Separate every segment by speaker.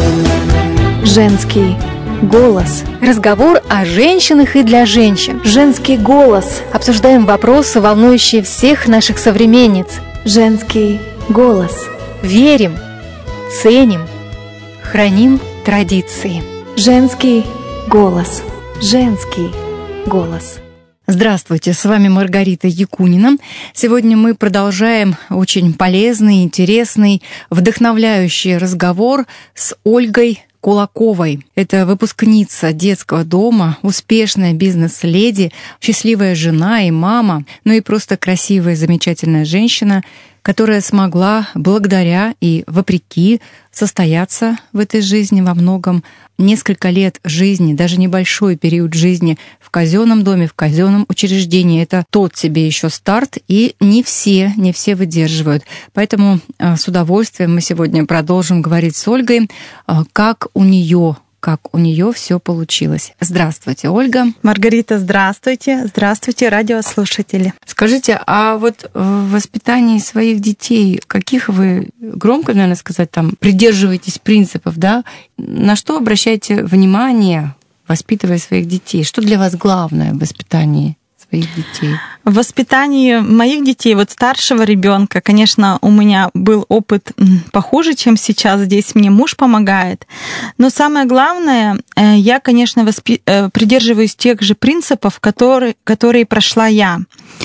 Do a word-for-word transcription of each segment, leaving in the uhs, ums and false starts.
Speaker 1: Женский голос.
Speaker 2: Разговор о женщинах и для женщин.
Speaker 1: Женский голос.
Speaker 2: Обсуждаем вопросы, волнующие всех наших современниц.
Speaker 1: Женский голос.
Speaker 2: Верим, ценим, храним традиции.
Speaker 1: Женский голос. Женский голос.
Speaker 3: Здравствуйте, с вами Маргарита Якунина. Сегодня мы продолжаем очень полезный, интересный, вдохновляющий разговор с Ольгой Кулаковой. Это выпускница детского дома, успешная бизнес-леди, счастливая жена и мама, ну и просто красивая, замечательная женщина, которая смогла благодаря и вопреки состояться в этой жизни во многом. Несколько лет жизни, даже небольшой период жизни в казенном доме, в казенном учреждении — это тот себе еще старт, и не все, не все выдерживают. Поэтому с удовольствием мы сегодня продолжим говорить с Ольгой, как у нее как у нее все получилось. Здравствуйте, Ольга.
Speaker 4: Маргарита, здравствуйте. Здравствуйте, радиослушатели.
Speaker 3: Скажите, а вот в воспитании своих детей, каких вы, громко, наверное, сказать, там, придерживаетесь принципов, да? На что обращаете внимание, воспитывая своих детей? Что для вас главное в воспитании своих детей?
Speaker 4: В воспитании моих детей, вот старшего ребенка, конечно, у меня был опыт похуже, чем сейчас. Здесь мне муж помогает. Но самое главное, я, конечно, воспи... придерживаюсь тех же принципов, которые, которые прошла я.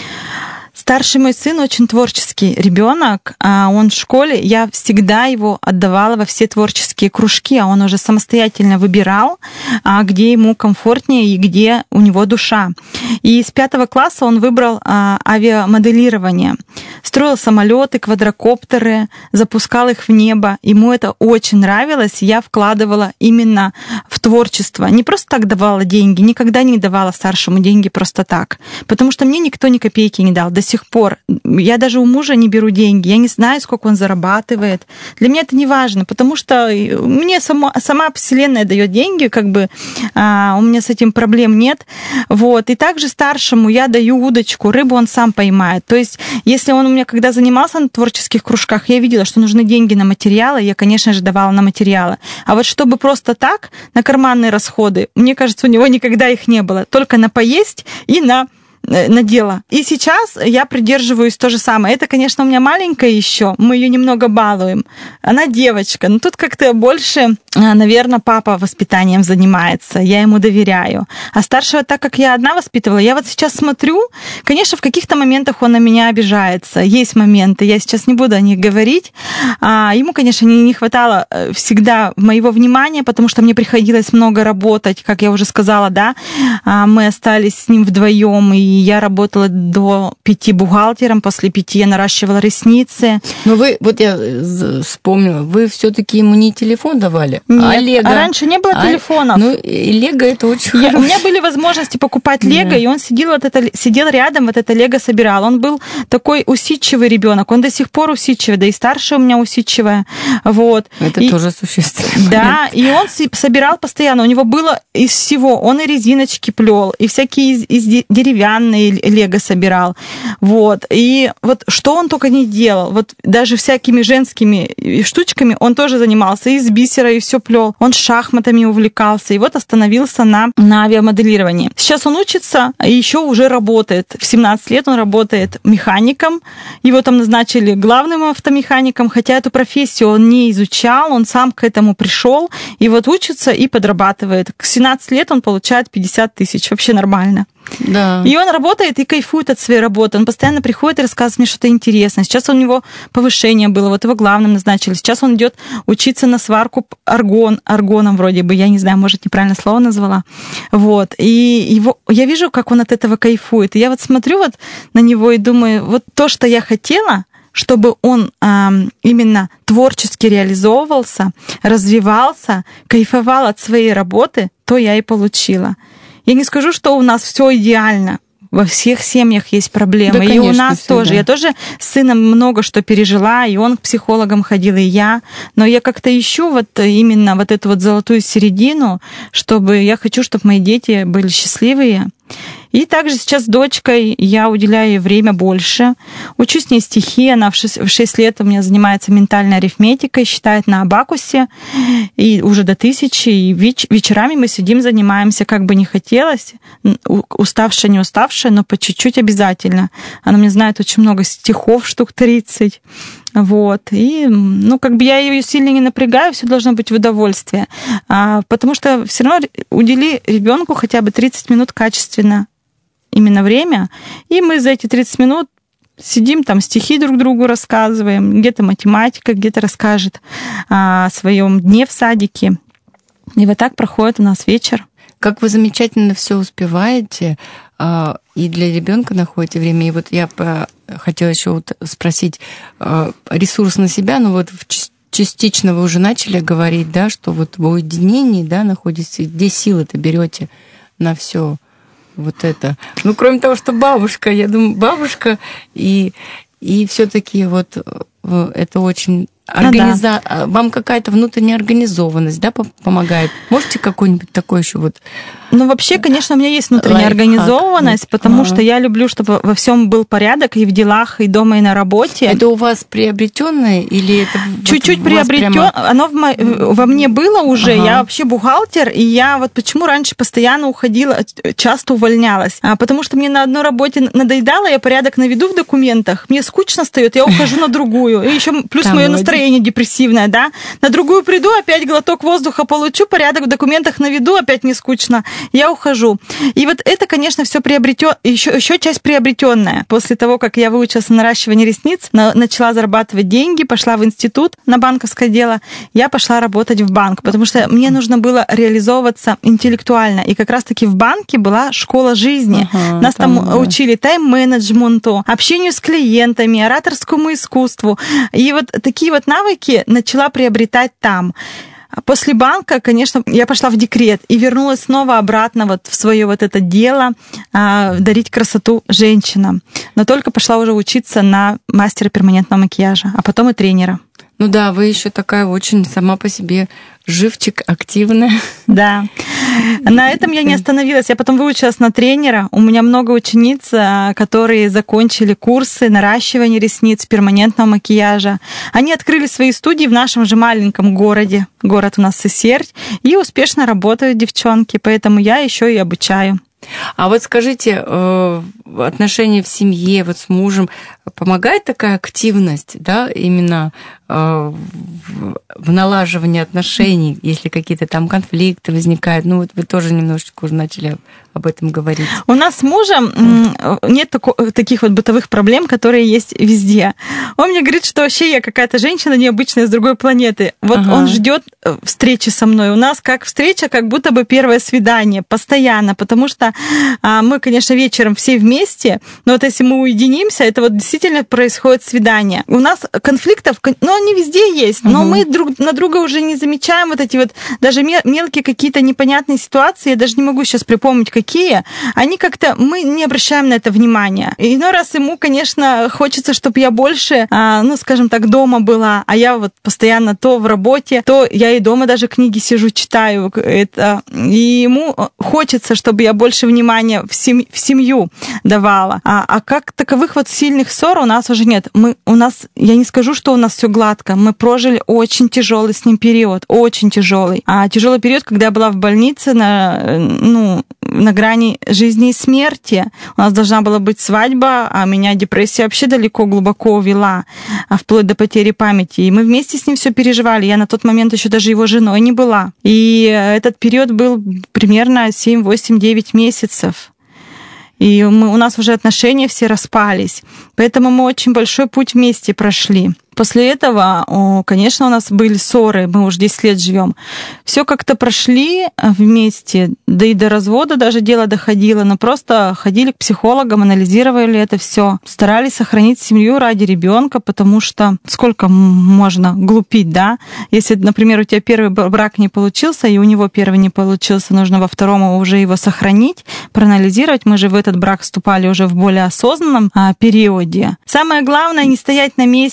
Speaker 4: Старший мой сын очень творческий ребенок, он в школе, я всегда его отдавала во все творческие кружки, а он уже самостоятельно выбирал, где ему комфортнее и где у него душа. И с пятого класса он выбрал авиамоделирование. Строил самолеты, квадрокоптеры, запускал их в небо. Ему это очень нравилось. Я вкладывала именно в творчество. Не просто так давала деньги, никогда не давала старшему деньги просто так. Потому что мне никто ни копейки не дал до сих пор. Я даже у мужа не беру деньги. Я не знаю, сколько он зарабатывает. Для меня это не важно, потому что мне сама, сама Вселенная дает деньги, как бы а, у меня с этим проблем нет. Вот. И также старшему я даю удочку, рыбу он сам поймает. То есть, если он у меня когда занимался на творческих кружках, я видела, что нужны деньги на материалы, я, конечно же, давала на материалы. А вот чтобы просто так, на карманные расходы, мне кажется, у него никогда их не было. Только на поесть и на на дело. И сейчас я придерживаюсь то же самое. Это, конечно, у меня маленькая еще, мы ее немного балуем. Она девочка, но тут как-то больше, наверное, папа воспитанием занимается, я ему доверяю. А старшего, так как я одна воспитывала, я вот сейчас смотрю, конечно, в каких-то моментах он на меня обижается. Есть моменты, я сейчас не буду о них говорить. Ему, конечно, не хватало всегда моего внимания, потому что мне приходилось много работать, как я уже сказала, да. Мы остались с ним вдвоем, и я работала до пяти бухгалтером, после пяти я наращивала ресницы.
Speaker 3: Но вы, вот я вспомнила, вы все-таки ему не телефон давали,
Speaker 4: Нет,
Speaker 3: а Лего.
Speaker 4: А раньше не было телефонов.
Speaker 3: А, ну, и Лего это очень
Speaker 4: я,
Speaker 3: хорошо.
Speaker 4: У меня были возможности покупать Лего, да. И он сидел, вот это, сидел рядом, вот это Лего собирал. Он был такой усидчивый ребенок, он до сих пор усидчивый, да и старшая у меня усидчивая. Вот.
Speaker 3: Это
Speaker 4: и,
Speaker 3: тоже существенно.
Speaker 4: Да, и он собирал постоянно, у него было из всего, он и резиночки плел, и всякие из, из деревянных Лего собирал. Вот. И вот что он только не делал. Вот даже всякими женскими штучками он тоже занимался. И из бисера, и все плел. Он шахматами увлекался. И вот остановился на, на авиамоделировании. Сейчас он учится и еще уже работает. В семнадцать лет он работает механиком. Его там назначили главным автомехаником, хотя эту профессию он не изучал, он сам к этому пришел. И вот учится и подрабатывает. К семнадцати лет он получает пятьдесят тысяч. Вообще нормально.
Speaker 3: Да.
Speaker 4: И он работает и кайфует от своей работы. Он постоянно приходит и рассказывает мне что-то интересное. Сейчас у него повышение было, вот его главным назначили. Сейчас он идет учиться на сварку аргон, аргоном вроде бы, я не знаю, может, неправильно слово назвала. Вот. И его, я вижу, как он от этого кайфует. И я вот смотрю вот на него и думаю, вот то, что я хотела, чтобы он э, именно творчески реализовывался, развивался, кайфовал от своей работы, то я и получила. Я не скажу, что у нас все идеально. Во всех семьях есть проблемы. Да, конечно, и у нас всегда. Тоже. Я тоже с сыном много что пережила, и он к психологам ходил, и я. Но я как-то ищу вот именно вот эту вот золотую середину, чтобы я хочу, чтобы мои дети были счастливые. И также сейчас с дочкой я уделяю ей время больше. Учу с ней стихи. Она в шесть лет у меня занимается ментальной арифметикой, считает на абакусе. И уже до тысячи. И веч- вечерами мы сидим, занимаемся, как бы не хотелось. Уставшая, не уставшая, но по чуть-чуть обязательно. Она мне знает очень много стихов, штук тридцать. Вот. И, ну, как бы я ее сильно не напрягаю, все должно быть в удовольствие. А, потому что все равно удели ребенку хотя бы тридцать минут качественно именно время, и мы за эти тридцать минут сидим, там стихи друг другу рассказываем, где-то математика, где-то расскажет о своем дне в садике. И вот так проходит у нас вечер.
Speaker 3: Как вы замечательно все успеваете, и для ребенка находите время. И вот я хотела еще вот спросить ресурс на себя, ну вот частично вы уже начали говорить, да, что вот в уединении, да, находитесь, где силы-то берете на все вот это. Ну, кроме того, что бабушка, я думаю, бабушка, и, и все-таки вот это очень организа... Ну, да. Вам какая-то внутренняя организованность, да, помогает? Можете какой-нибудь такой еще вот...
Speaker 4: Ну, вообще, конечно, у меня есть внутренняя Лайфхак. организованность, потому ага. что я люблю, чтобы во всем был порядок и в делах, и дома, и на работе.
Speaker 3: Это у вас приобретенное или это
Speaker 4: чуть-чуть
Speaker 3: вот
Speaker 4: приобретённое? Прямо... Оно в мо... во мне было уже. Ага. Я вообще бухгалтер, и я вот почему раньше постоянно уходила, часто увольнялась. А потому что мне на одной работе надоедало, я порядок наведу в документах, мне скучно стает, я ухожу на другую. И еще плюс мое настроение депрессивное, да. На другую приду, опять глоток воздуха получу, порядок в документах наведу, опять не скучно. Я ухожу. И вот это, конечно, все приобретё... еще, еще часть приобретенная. После того, как я выучилась на наращивание ресниц, на... начала зарабатывать деньги, пошла в институт на банковское дело, я пошла работать в банк, потому что мне нужно было реализовываться интеллектуально. И как раз-таки в банке была школа жизни. Ага, Нас там, там да. учили тайм-менеджменту, общению с клиентами, ораторскому искусству. И вот такие вот навыки начала приобретать там. После банка, конечно, я пошла в декрет и вернулась снова обратно вот в свое вот это дело а, дарить красоту женщинам. Но только пошла уже учиться на мастера перманентного макияжа, а потом и тренера.
Speaker 3: Ну да, вы еще такая очень сама по себе живчик, активная.
Speaker 4: Да. На этом я не остановилась. Я потом выучилась на тренера. У меня много учениц, которые закончили курсы наращивания ресниц, перманентного макияжа. Они открыли свои студии в нашем же маленьком городе. Город у нас Сысерть. И успешно работают девчонки. Поэтому я еще и обучаю.
Speaker 3: А вот скажите, отношения в семье, вот с мужем, помогает такая активность, да, именно в налаживании отношений, если какие-то там конфликты возникают? Ну, вот вы тоже немножечко уже начали об этом говорить.
Speaker 4: У нас с мужем нет таких вот бытовых проблем, которые есть везде. Он мне говорит, что вообще я какая-то женщина необычная с другой планеты. Вот ага. он ждет встречи со мной. У нас как встреча, как будто бы первое свидание, постоянно, потому что мы, конечно, вечером все вместе, но вот если мы уединимся, это вот действительно происходит свидание. У нас конфликтов, ну, они везде есть, но угу. мы друг на друга уже не замечаем вот эти вот даже мелкие какие-то непонятные ситуации, я даже не могу сейчас припомнить, какие, они как-то, мы не обращаем на это внимания. И иной раз ему, конечно, хочется, чтобы я больше, ну, скажем так, дома была, а я вот постоянно то в работе, то я и дома даже книги сижу, читаю. Это, и ему хочется, чтобы я больше внимания в, семь, в семью давала. А, а как таковых вот сильных ссор у нас уже нет. Мы, у нас, я не скажу, что у нас все гладко. Мы прожили очень тяжелый с ним период, очень тяжелый. А тяжелый период, когда я была в больнице на, ну, на грани жизни и смерти. У нас должна была быть свадьба, а меня депрессия вообще далеко, глубоко увела, вплоть до потери памяти. И мы вместе с ним все переживали. Я на тот момент еще даже его женой не была. И этот период был примерно семь, восемь, девять месяцев. И мы, у нас уже отношения все распались. Поэтому мы очень большой путь вместе прошли. После этого, о, конечно, у нас были ссоры, мы уже десять лет живем. Все как-то прошли вместе, да и до развода даже дело доходило, но просто ходили к психологам, анализировали это все, старались сохранить семью ради ребенка, потому что сколько можно глупить, да? Если, например, у тебя первый брак не получился, и у него первый не получился, нужно во втором уже его сохранить, проанализировать. Мы же в этот брак вступали уже в более осознанном а, периоде. Самое главное — не стоять на месте, не бояться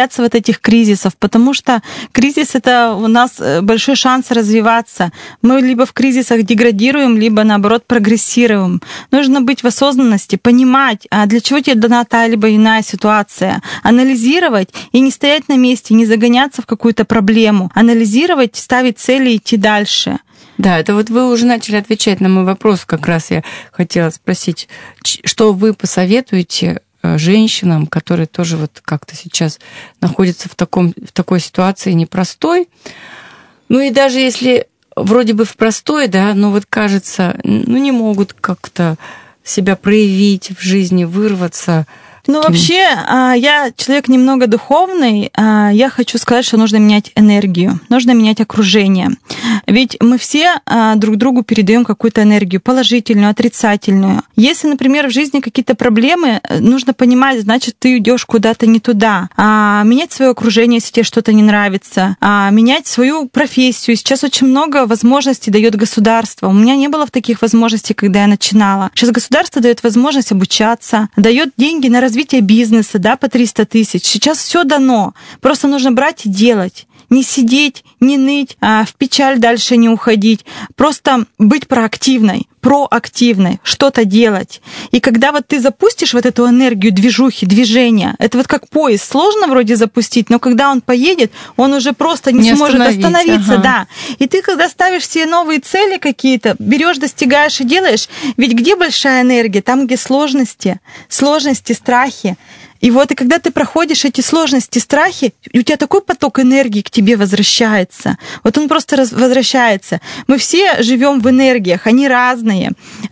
Speaker 4: бояться вот этих кризисов, потому что кризис — это у нас большой шанс развиваться. Мы либо в кризисах деградируем, либо, наоборот, прогрессируем. Нужно быть в осознанности, понимать, а для чего тебе дана та либо иная ситуация, анализировать и не стоять на месте, не загоняться в какую-то проблему, анализировать, ставить цели и идти дальше.
Speaker 3: Да, это вот вы уже начали отвечать на мой вопрос, как раз я хотела спросить, что вы посоветуете женщинам, которые тоже вот как-то сейчас находятся в, таком, в такой ситуации непростой. Ну и даже если вроде бы в простой, да, но вот кажется, ну не могут как-то себя проявить в жизни, вырваться.
Speaker 4: Ну, вообще, я человек немного духовный, я хочу сказать, что нужно менять энергию, нужно менять окружение. Ведь мы все друг другу передаем какую-то энергию, положительную, отрицательную. Если, например, в жизни какие-то проблемы, нужно понимать, значит, ты идешь куда-то не туда. Менять свое окружение, если тебе что-то не нравится, менять свою профессию. Сейчас очень много возможностей дает государство. У меня не было таких возможностей, когда я начинала. Сейчас государство дает возможность обучаться, дает деньги на развитие развитие бизнеса, да, по триста тысяч. Сейчас все дано. Просто нужно брать и делать. Не сидеть, не ныть, а в печаль дальше не уходить. Просто быть проактивной, проактивной, что-то делать. И когда вот ты запустишь вот эту энергию движухи, движения, это вот как поезд. Сложно вроде запустить, но когда он поедет, он уже просто не, не сможет остановиться. Ага. Да. И ты, когда ставишь себе новые цели какие-то, берешь, достигаешь и делаешь, ведь где большая энергия? Там, где сложности, сложности, страхи. И вот, и когда ты проходишь эти сложности, страхи, у тебя такой поток энергии к тебе возвращается. Вот он просто возвращается. Мы все живем в энергиях, они разные.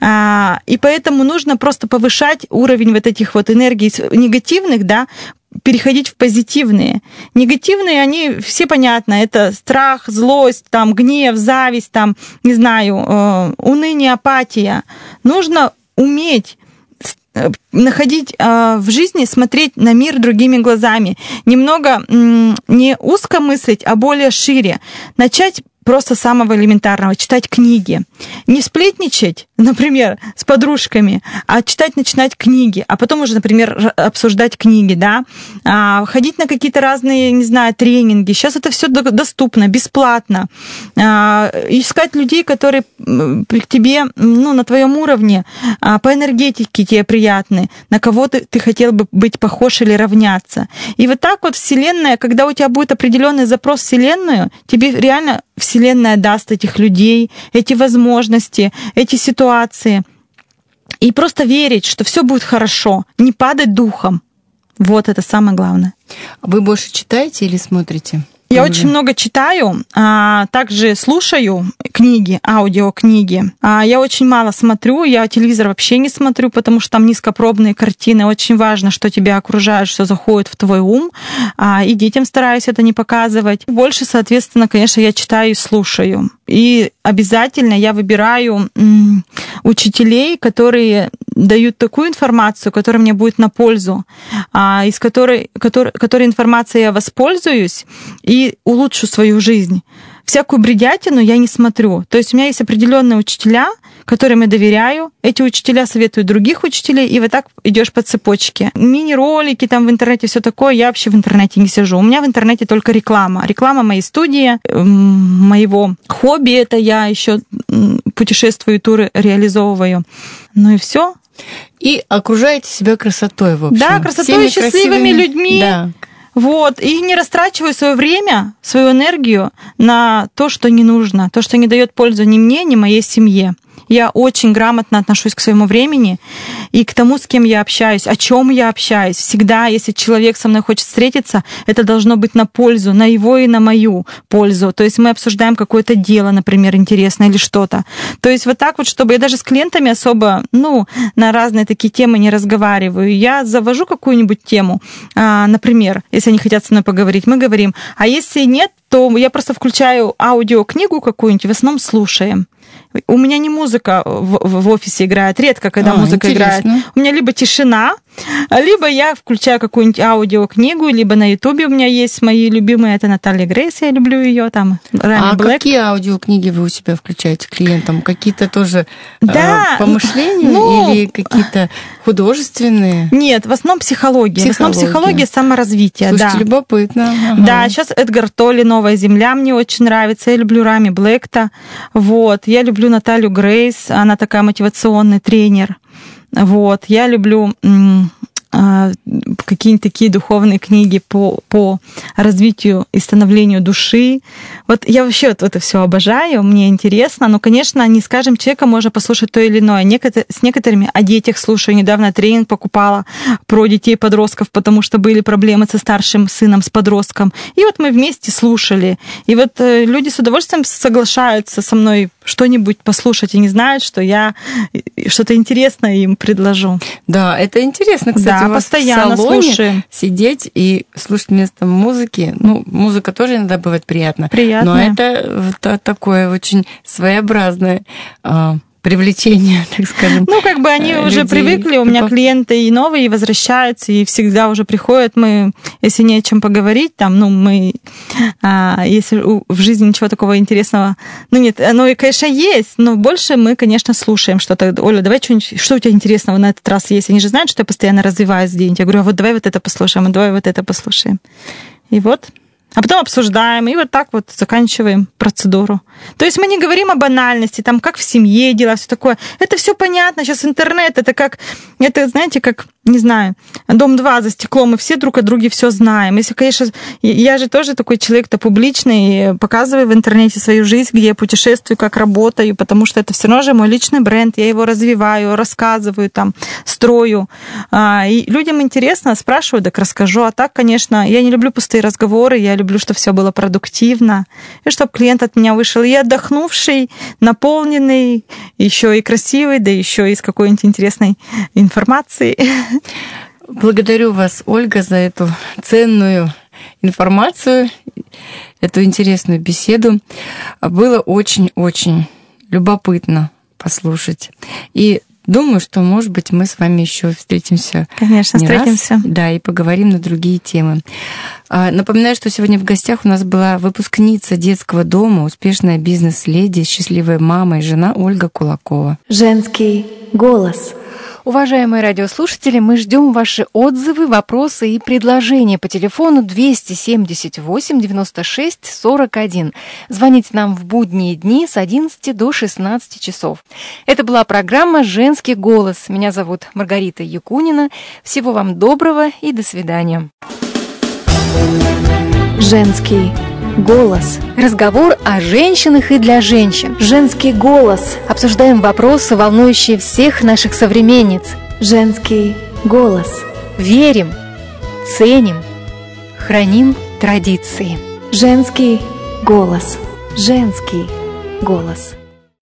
Speaker 4: И поэтому нужно просто повышать уровень вот этих вот энергий негативных, да, переходить в позитивные. Негативные, они все понятно, это страх, злость, там, гнев, зависть, там, не знаю, уныние, апатия. Нужно уметь находить э, в жизни, смотреть на мир другими глазами. Немного м, не узко мыслить, а более шире. Начать просто с самого элементарного. Читать книги. Не сплетничать, например, с подружками, а читать, начинать книги. А потом уже, например, обсуждать книги, да. А, ходить на какие-то разные, не знаю, тренинги. Сейчас это все доступно, бесплатно. А, искать людей, которые к тебе, ну, на твоем уровне, а, по энергетике тебе приятны, на кого ты, ты хотел бы быть похож или равняться. И вот так вот Вселенная, когда у тебя будет определенный запрос в Вселенную, тебе реально Вселенная даст этих людей, эти возможности, эти ситуации. И просто верить, что все будет хорошо, не падать духом. Вот это самое главное.
Speaker 3: Вы больше читаете или смотрите?
Speaker 4: Я Правда? очень много читаю, а также слушаю книги, аудиокниги. А я очень мало смотрю, я телевизор вообще не смотрю, потому что там низкопробные картины. Очень важно, что тебя окружает, что заходит в твой ум. А, и детям стараюсь это не показывать. Больше, соответственно, конечно, я читаю и слушаю. И обязательно я выбираю м, учителей, которые дают такую информацию, которая мне будет на пользу, а, из которой, которой, которой информацией я воспользуюсь и улучшу свою жизнь. Всякую бредятину я не смотрю. То есть у меня есть определенные учителя, которым я доверяю. Эти учителя советуют других учителей, и вот так идешь по цепочке. Мини-ролики там в интернете, все такое, я вообще в интернете не сижу. У меня в интернете только реклама. Реклама моей студии, моего хобби, это я еще путешествую, туры реализовываю. Ну и все.
Speaker 3: И окружаете себя красотой, в общем.
Speaker 4: Да, красотой и счастливыми красивыми... людьми. Да. Вот, и не растрачиваю свое время, свою энергию на то, что не нужно, то, что не дает пользу ни мне, ни моей семье. Я очень грамотно отношусь к своему времени и к тому, с кем я общаюсь, о чем я общаюсь. Всегда, если человек со мной хочет встретиться, это должно быть на пользу, на его и на мою пользу. То есть мы обсуждаем какое-то дело, например, интересное или что-то. То есть вот так вот, чтобы я даже с клиентами особо, ну, на разные такие темы не разговариваю. Я завожу какую-нибудь тему, например, если они хотят со мной поговорить, мы говорим. А если нет, то я просто включаю аудиокнигу какую-нибудь, в основном слушаем. У меня не музыка в, в офисе играет, редко, когда а, музыка интересно. играет. У меня либо тишина, Либо я включаю какую-нибудь аудиокнигу, либо на Ютубе у меня есть мои любимые, это Наталья Грейс, я люблю ее там.
Speaker 3: А Блэк. Какие аудиокниги вы у себя включаете клиентам? Какие-то тоже
Speaker 4: да,
Speaker 3: э, по мышлению ну, или какие-то художественные?
Speaker 4: Нет, в основном психология. Психология. В основном психология, саморазвитие.
Speaker 3: Слушайте,
Speaker 4: да.
Speaker 3: любопытно. Ага.
Speaker 4: Да, сейчас Эдгар Толли «Новая земля» мне очень нравится. Я люблю Рами Блэкта. Вот. Я люблю Наталью Грейс, она такая мотивационный тренер. Вот. Я люблю какие-нибудь такие духовные книги по, по развитию и становлению души. Вот я вообще вот это все обожаю, мне интересно, но, конечно, не с каждым человеком можно послушать то или иное. Некотор- с некоторыми о детях слушаю. Недавно тренинг покупала про детей-подростков, потому что были проблемы со старшим сыном, с подростком. И вот мы вместе слушали. И вот люди с удовольствием соглашаются со мной что-нибудь послушать и не знают, что я что-то интересное им предложу.
Speaker 3: Да, это интересно, кстати.
Speaker 4: Да, постоянно
Speaker 3: в салоне
Speaker 4: слушаем.
Speaker 3: Сидеть и слушать вместо музыки. Ну, музыка тоже иногда бывает приятна.
Speaker 4: Приятно.
Speaker 3: Но это, это такое очень своеобразное а, привлечение, так скажем.
Speaker 4: Ну, как бы они людей. Уже привыкли. У меня клиенты и новые, и возвращаются, и всегда уже приходят. Мы, если не о чем поговорить, там, ну, мы, а, если в жизни ничего такого интересного, ну, нет, оно и, конечно, есть, но больше мы, конечно, слушаем что-то. Оля, давай что-нибудь, что у тебя интересного на этот раз есть? Они же знают, что я постоянно развиваюсь где-нибудь. Я говорю, а вот давай вот это послушаем, а давай вот это послушаем. И вот... А потом обсуждаем, и вот так вот заканчиваем процедуру. То есть мы не говорим о банальности, там, как в семье дела, все такое. Это все понятно, сейчас интернет, это как, это, знаете, как, не знаю, дом два за стеклом, мы все друг о друге все знаем. Если, конечно, я же тоже такой человек-то публичный, показываю в интернете свою жизнь, где я путешествую, как работаю, потому что это все равно же мой личный бренд, я его развиваю, рассказываю, там, строю. И людям интересно, спрашивают, так расскажу. А так, конечно, я не люблю пустые разговоры, я люблю, чтобы все было продуктивно, и чтобы клиент от меня вышел и отдохнувший, наполненный, еще и красивый, да еще и с какой-нибудь интересной информацией.
Speaker 3: Благодарю вас, Ольга, за эту ценную информацию, эту интересную беседу. Было очень-очень любопытно послушать. И думаю, что, может быть, мы с вами еще встретимся.
Speaker 4: Конечно,
Speaker 3: не
Speaker 4: встретимся.
Speaker 3: Раз, да, и поговорим на другие темы. Напоминаю, что сегодня в гостях у нас была выпускница детского дома, успешная бизнес-леди, счастливая мама и жена Ольга Кулакова.
Speaker 1: Женский голос.
Speaker 2: Уважаемые радиослушатели, мы ждем ваши отзывы, вопросы и предложения по телефону двести семьдесят восемь девяносто шесть сорок один. Звоните нам в будние дни с одиннадцати до шестнадцати часов. Это была программа «Женский голос». Меня зовут Маргарита Якунина. Всего вам доброго и до свидания.
Speaker 1: Женский голос.
Speaker 2: Разговор о женщинах и для женщин.
Speaker 1: Женский голос.
Speaker 2: Обсуждаем вопросы, волнующие всех наших современниц.
Speaker 1: Женский голос.
Speaker 2: Верим, ценим, храним традиции.
Speaker 1: Женский голос. Женский голос.